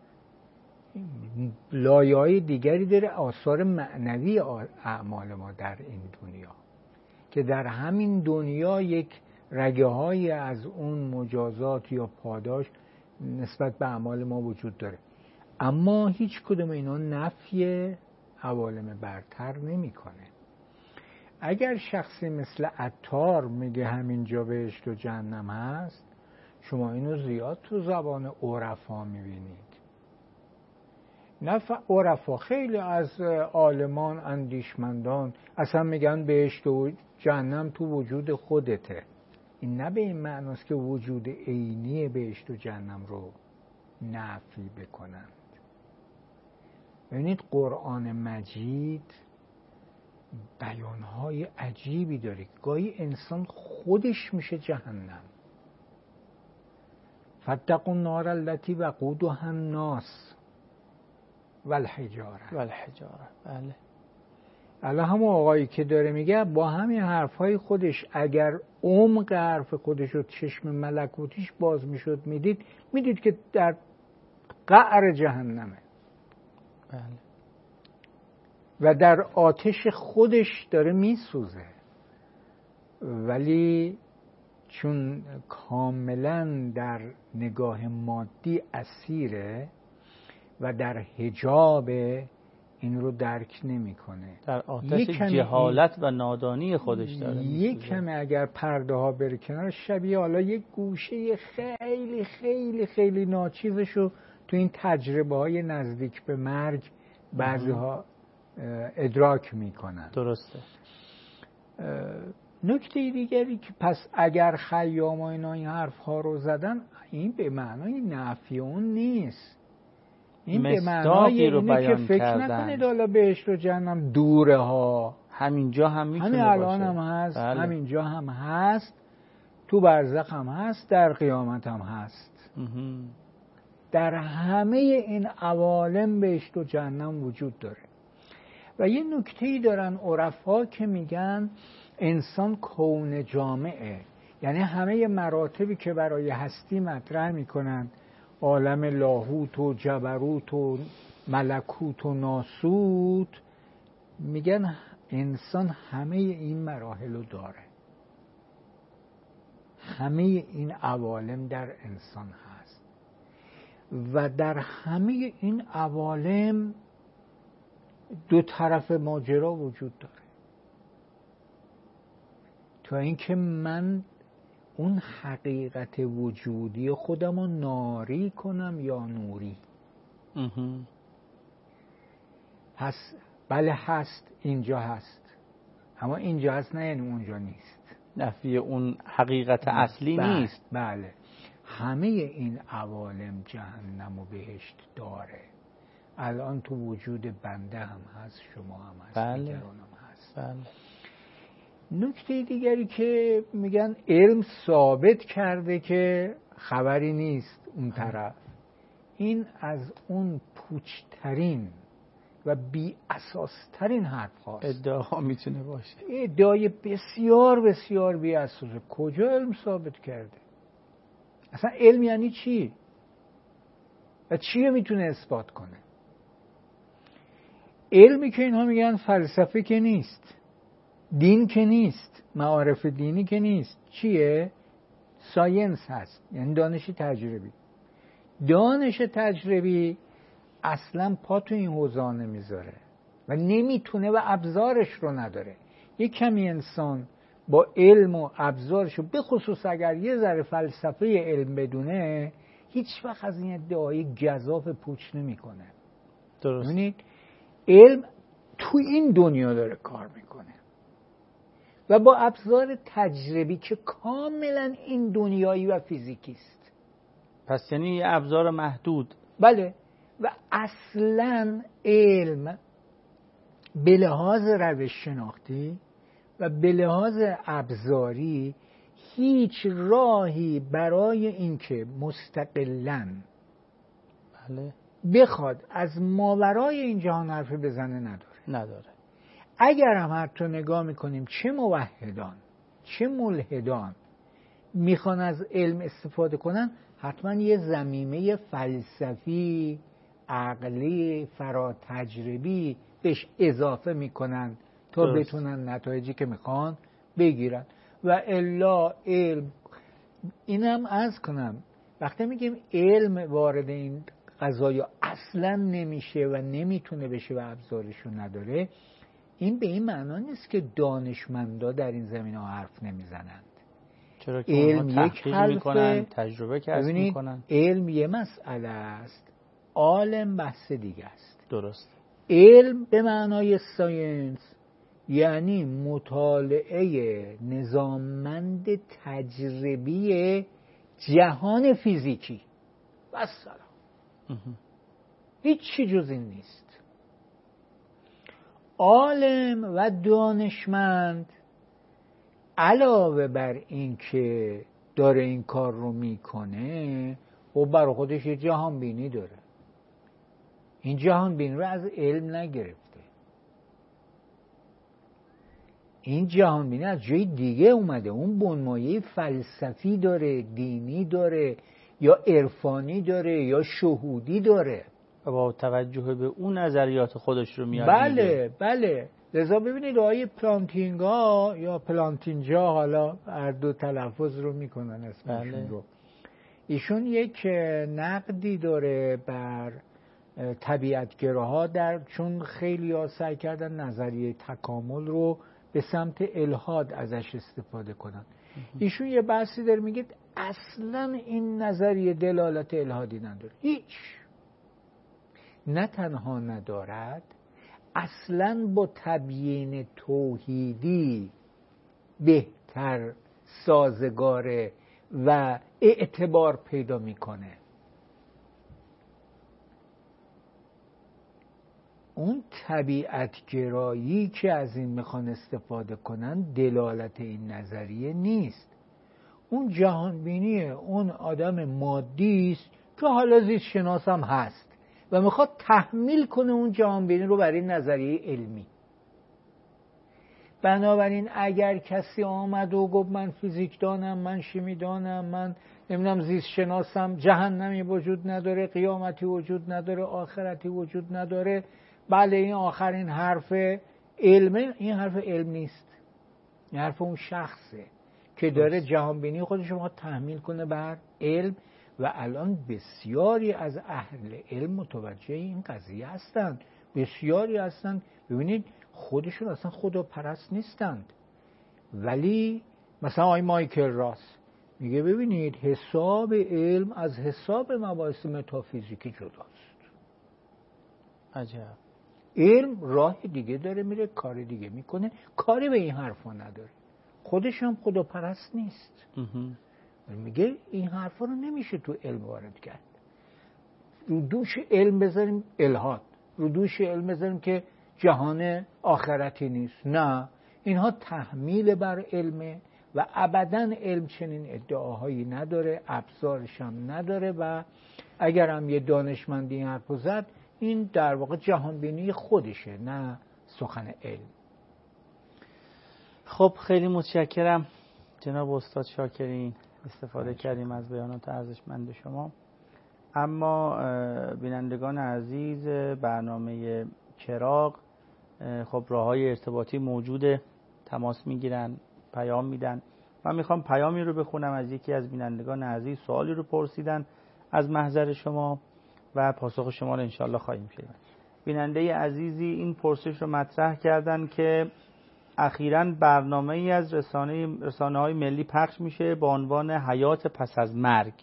لایه های دیگری داره، آثار معنوی اعمال ما در این دنیا که در همین دنیا یک رگه های از اون مجازات یا پاداش نسبت به اعمال ما وجود داره. اما هیچ کدوم اینا نفی عوالم برتر نمیکنه. اگر شخصی مثل عطار میگه همینجا بهشت و جهنم هست، شما اینو زیاد تو زبان عرفا میبینید. نفع عرفا خیلی از عالمان اندیشمندان اصلا میگن بهشت و جهنم تو وجود خودته. این نه به این معناست که وجود عینی بهشت و جهنم رو نفی بکنند. ببینید قرآن مجید بیانهای عجیبی داره. گاهی انسان خودش میشه جهنم. فاتقوا النار التي وقودها الناس والحجاره والحجاره. بله. الان هم آقایی که داره میگه با همین حرفهای خودش اگر عمق حرف خودش رو چشم ملکوتیش باز میشد میدید میدید که در قعر جهنمه. بله. و در آتش خودش داره میسوزه، ولی چون کاملا در نگاه مادی اسیره و در حجاب این رو درک نمیکنه، در آتش جهالت و نادانی خودش داره یک کمی اگر پرده ها بره کنار، شبیه حالا یک گوشه خیلی خیلی خیلی ناچیزشو تو این تجربه های نزدیک به مرگ بعضی ها ادراک میکنن. درسته. نکته دیگری که پس اگر خیام و اینا این حرف ها رو زدن، این به معنای نفی اون نیست. این به معنای رو اینه که فکر کردن. نکنید حالا بهشت و جهنم دوره ها، همینجا هم میتونه همین الان باشه. هم هست. بله. همینجا هم هست، تو برزخ هم هست، در قیامت هم هست. امه. در همه این عوالم بهشت و جهنم وجود داره. و یه نکته‌ای دارن عرفا که میگن انسان کون جامعه، یعنی همه مراتبی که برای هستی مطرح میکنن، عالم لاهوت و جبروت و ملکوت و ناسوت، میگن انسان همه این مراحل رو داره. همه این عوالم در انسان هست و در همه این عوالم دو طرف ماجرا وجود داره. تا اینکه من اون حقیقت وجودی خودم رو ناری کنم یا نوری. پس بله هست، اینجا هست، اما اینجا هست نه یعنی اونجا نیست. نفی اون حقیقت اصلی بله. نیست. بله، همه این عوالم جهنم و بهشت داره الان تو وجود بنده هم هست، شما هم هست، بله. دیگران هم هست. بله. نکته دیگری که میگن علم ثابت کرده که خبری نیست اون طرف، این از اون پوچترین و بی اساسترین حرف هاست. ادعا میتونه باشه، ادعای بسیار بسیار بی اساسه. کجا علم ثابت کرده؟ اصلا علم یعنی چی؟ و چی میتونه اثبات کنه؟ علمی که اینها میگن فلسفه که نیست، دین که نیست، معارف دینی که نیست، چیه؟ ساینس هست، یعنی دانش تجربی. دانش تجربی اصلا پا تو این حوزه نمیذاره و نمیتونه و ابزارش رو نداره. یک کمی انسان با علم و ابزارش، به خصوص اگر یه ذره فلسفه علم بدونه، هیچ وقت از این ادعای گزاف پوچ نمیکنه. درست. ببینید علم تو این دنیا داره کار میکنه و با ابزار تجربی که کاملا این دنیایی و فیزیکی است. پس یعنی یه ابزار محدود. بله. و اصلا علم به لحاظ روش شناختی و به لحاظ ابزاری هیچ راهی برای اینکه مستقلاً بله بخواد از ماورای این جهان حرف بزنه نداره. نداره. اگر هم حتی نگاه میکنیم چه موحدان چه ملحدان میخوان از علم استفاده کنن، حتما یه ضمیمه فلسفی، عقلی، فرا تجربی بهش اضافه میکنن تا درست. بتونن نتایجی که میخوان بگیرن. و الا علم، اینم عرض کنم وقتی میگیم علم وارد این قضایا اصلا نمیشه و نمیتونه بشه و ابزارشو نداره، این به این معنا نیست که دانشمندا در این زمینه ها حرف نمیزنند. چرا که علم اونها یک تحقیق حرفه، میکنن، تجربه کسب میکنن. علم یه مسئله است، عالم بحث دیگه است. درست. علم به معنای ساینس یعنی مطالعه نظاممند تجربی جهان فیزیکی و سلام. هیچ چی جز این نیست. عالم و دانشمند علاوه بر این که داره این کار رو میکنه و برای خودش یه جهان بینی داره. این جهان بینی رو از علم نگرفته، این جهان بینی از جای دیگه اومده. اون بنمایه فلسفی داره، دینی داره، یا عرفانی داره، یا شهودی داره و با توجه به اون نظریات خودش رو میاد. بله میگه. بله. لذا ببینید آقای پلانتینگا یا پلانتینجا، حالا هر دو تلفظ رو میکنن اسمشون بله. رو، ایشون یک نقدی داره بر طبیعتگراها، در چون خیلی ها سعی کردن نظریه تکامل رو به سمت الحاد ازش استفاده کنن. ایشون یه بحثی داره، میگه اصلا این نظریه دلالت الحادی نداره، هیچ. نه تنها ندارد، اصلا با تبیین توحیدی بهتر سازگاره و اعتبار پیدا میکنه. اون طبیعتگرایی که از این میخوان استفاده کنن دلالت این نظریه نیست. اون جهانبینی اون آدم مادی است که حالا زیست شناس هم هست و میخواد تحمیل کنه اون جهانبینی رو برای نظریه علمی. بنابراین اگر کسی آمد و گفت من فیزیک دانم، من شیمی دانم، من نمیدونم زیست شناسم، جهنمی وجود نداره، قیامتی وجود نداره، آخرتی وجود نداره، بله این آخرین حرف علمه، این حرف علم نیست. این حرف اون شخصه که داره جهانبینی خودش رو تحمیل کنه بر علم. و الان بسیاری از اهل علم متوجه این قضیه هستند، بسیاری هستند. ببینید خودشون اصلا خدا پرست نیستند، ولی مثلا آقای مایکل راس میگه ببینید حساب علم از حساب مباحث متافیزیکی جداست. عجب. علم راه دیگه داره میره، کار دیگه میکنه، کاری به این حرفا نداره، خودش هم خدا پرست نیست. میگه این حرفا رو نمیشه تو علم وارد کرد. رو دوش علم بذاریم الحاد، رو دوش علم بذاریم که جهان آخرتی نیست. نه، اینها تحمیل بر علمه و ابداً علم چنین ادعاهایی نداره، ابزارش هم نداره و اگر هم یه دانشمندی این حرفو زد این در واقع جهانبینی خودشه، نه سخن علم. خب خیلی متشکرم جناب استاد شاکرین، استفاده کردیم از بیانات ارزشمند شما. اما بینندگان عزیز برنامه چراغ خب راه‌های ارتباطی موجوده، تماس میگیرن، پیام میدن. من میخوام پیامی رو بخونم از یکی از بینندگان عزیز، سوالی رو پرسیدن از محضر شما و پاسخ شما رو انشالله خواهیم شنید. بیننده عزیزی این پرسش رو مطرح کردن که اخیراً برنامه‌ای از رسانه رسانه‌های ملی پخش میشه با عنوان حیات پس از مرگ.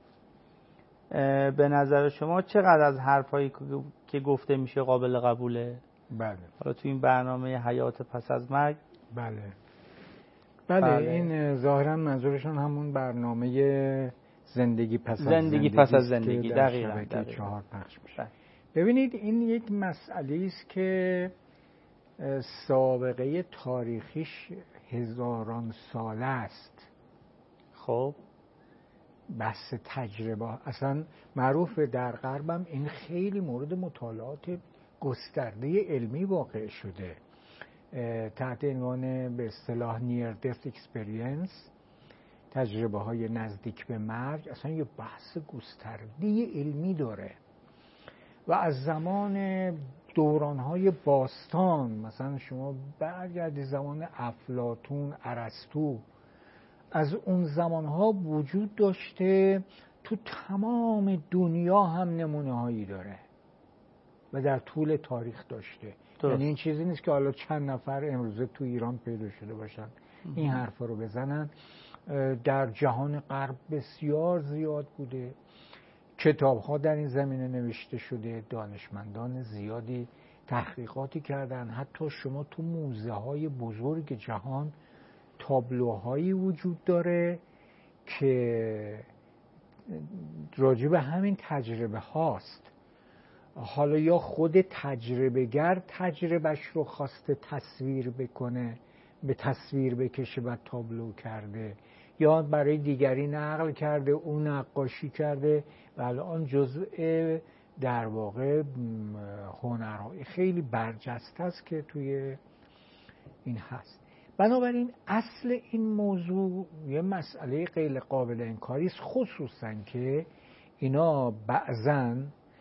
به نظر شما چقدر از حرفایی که گفته میشه قابل قبوله؟ بله. حالا تو این برنامه حیات پس از مرگ؟ بله. بله, بله. این ظاهراً منظورشون همون برنامه زندگی پس از زندگی, زندگی پس از زندگی دقیقاً دقیقاً چهار پخش میشه. بله. ببینید این یک مسئله است که سابقه تاریخیش هزاران ساله است. خب بحث تجربه اصلا معروف در غربم این خیلی مورد مطالعات گسترده علمی واقع شده تحت عنوان به اصطلاح near death experience، تجربه های نزدیک به مرگ. اصلا یه بحث گسترده علمی داره و از زمان دورانهای باستان، مثلا شما برگردی زمان افلاطون، ارسطو، از اون زمانها وجود داشته، تو تمام دنیا هم نمونه هایی داره و در طول تاریخ داشته. یعنی این چیزی نیست که حالا چند نفر امروزه تو ایران پیدا شده باشن این حرفا رو بزنن. در جهان غرب بسیار زیاد بوده، کتاب ها در این زمینه نوشته شده، دانشمندان زیادی تحقیقاتی کردن. حتی شما تو موزه های بزرگ جهان تابلوهایی وجود داره که راجع به همین تجربه هاست. حالا یا خود تجربه گر تجربهش رو خواسته تصویر بکنه، به تصویر بکشه و تابلو کرده، یا برای دیگری نقل کرده، اون نقاشی کرده و الان جزء در واقع هنرهای خیلی برجسته است که توی این هست. بنابراین اصل این موضوع یه مسئله غیر قابل انکاری است، خصوصا که اینا بعضاً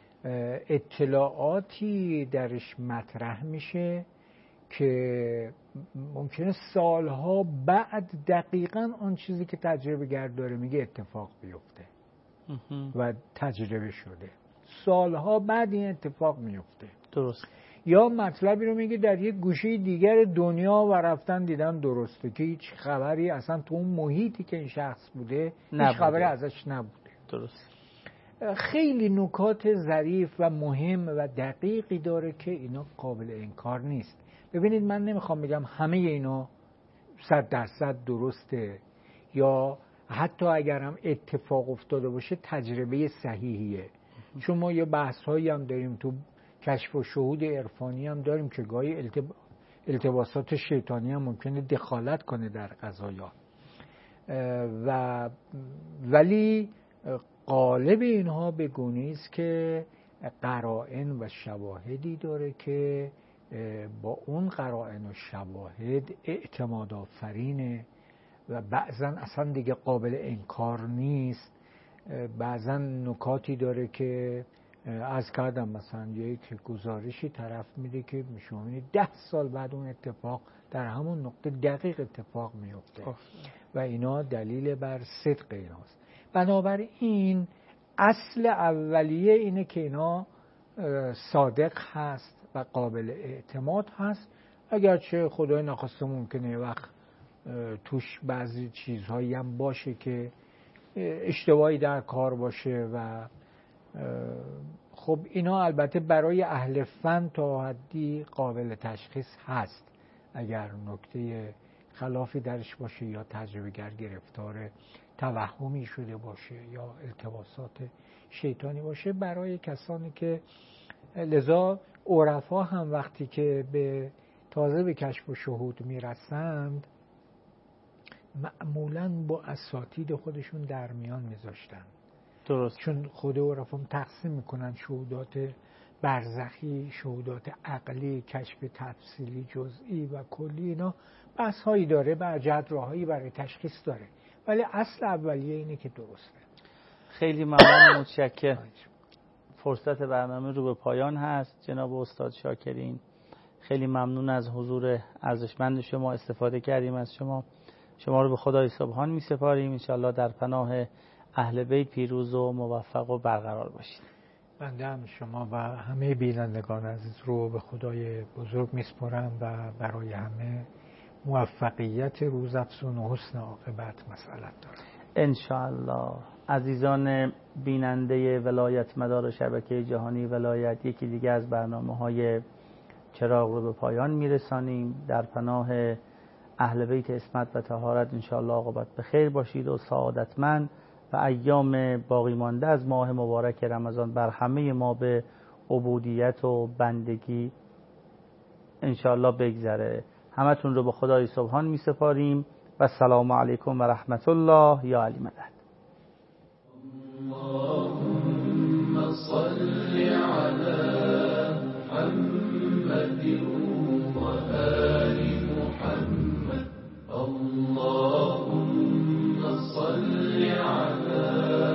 اطلاعاتی درش مطرح میشه که ممکنه سالها بعد دقیقاً آن چیزی که تجربه گر داره میگه اتفاق بیفته و تجربه شده. سالها بعد این اتفاق میفته. درست. یا مطلبی رو میگه در یک گوشه دیگر دنیا و رفتن دیدن درسته که هیچ خبری اصلا تو اون محیطی که این شخص بوده نبوده. هیچ خبری ازش نبوده. درست. خیلی نکات ظریف و مهم و دقیقی داره که اینا قابل انکار نیست. ببینید من نمیخوام بگم همه اینا صد درصد درسته یا حتی اگرم اتفاق افتاده باشه تجربه صحیحیه، چون ما یه بحث هایی هم داریم تو کشف و شهود عرفانی هم داریم که گاهی التب... التباسات شیطانی هم ممکنه دخالت کنه در قضایا و ولی غالب اینها به گونه‌ای است که قرائن و شواهدی داره که با اون قرائن و شواهد اعتماد آفرینه و بعضا اصلا دیگه قابل انکار نیست. بعضا نکاتی داره که از کردم مثلا یک گزارشی طرف میده که شما میبینید ده سال بعد اون اتفاق در همون نقطه دقیق اتفاق میفته و اینا دلیل بر صدق ایناست. بنابراین اصل اولیه اینه که اینا صادق هست و قابل اعتماد هست، اگرچه خدای نخواسته ممکنه وقت توش بعضی چیزهایی هم باشه که اشتباهی در کار باشه و خب اینا البته برای اهل فن تا حدی قابل تشخیص هست. اگر نکته خلافی درش باشه یا تجربه‌گر گرفتار توهمی شده باشه یا التباسات شیطانی باشه برای کسانی که لذا عرفا هم وقتی که به تازه به کشف و شهود میرسند معمولاً با اساتید خودشون در میان میذاشتن. درست. چون خود عرفا تقسیم میکنن شهودات برزخی، شهودات عقلی، کشف تفصیلی جزئی و کلی، اینا بحث هایی داره، برجت راهایی برای تشخیص داره، ولی اصل اولیه اینه که درسته. خیلی ممنون، متشکرم. فرصت برنامه رو به پایان هست جناب استاد شاکرین. خیلی ممنون از حضور ارزشمند شما، استفاده کردیم از شما. شما رو به خدای سبحان می سپاریم. انشاءالله در پناه اهل بیت پیروز و موفق و برقرار باشید. بنده هم شما و همه بینندگان عزیز رو به خدای بزرگ می سپارم و برای همه موفقیت روزافزون و حسن عاقبت مسئلت دارم انشاءالله. عزیزان بیننده ولایت مدار شبکه جهانی ولایت، یکی دیگه از برنامه‌های چراغ رو به پایان میرسانیم. در پناه اهل بیت عصمت و طهارت انشاءالله عاقبت به خیر باشید و سعادتمند و ایام باقی مانده از ماه مبارک رمضان بر همه ما به عبودیت و بندگی انشاءالله بگذره. همتون رو به خدای سبحان می سپاریم و السلام علیکم و رحمت الله. یا علی مدد. اللهم صل على محمد و آل محمد. اللهم صل على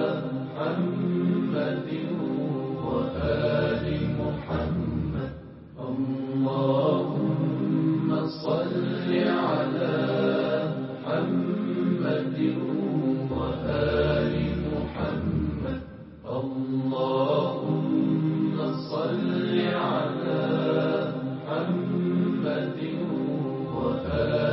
محمد و آل محمد. اللهم صل على محمد و آل محمد. اللهم صل على محمد و آل